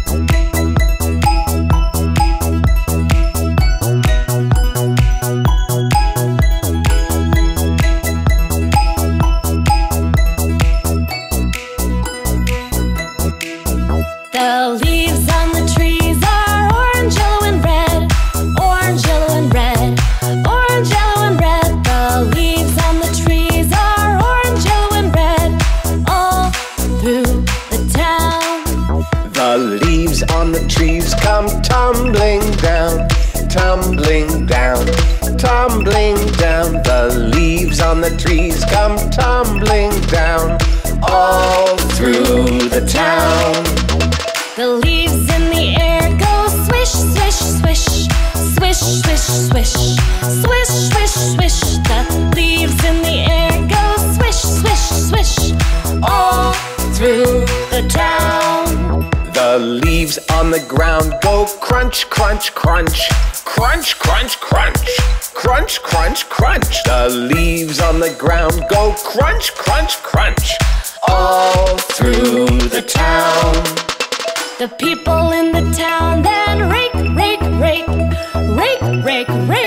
The leaves on the trees are orange, yellow, and red. Orange, yellow, and red. Orange, yellow, and red. The leaves on the trees are orange, yellow, and red. All through the town. The leaves on the trees come tumbling down, tumbling down, tumbling down. The leaves on the trees come tumbling down, all through the town. The leaves in the air go swish, swish, swish. Swish, swish, swish. Swish, swish, swish. The leaves in the air go swish, swish, swish. All through the town. The leaves on the ground go crunch, crunch, crunch. Crunch, crunch, crunch. Crunch, crunch, crunch. The leaves on the ground go crunch, crunch, crunch. All through the town. The people in the town then rake, rake, rake. Rake, rake, rake.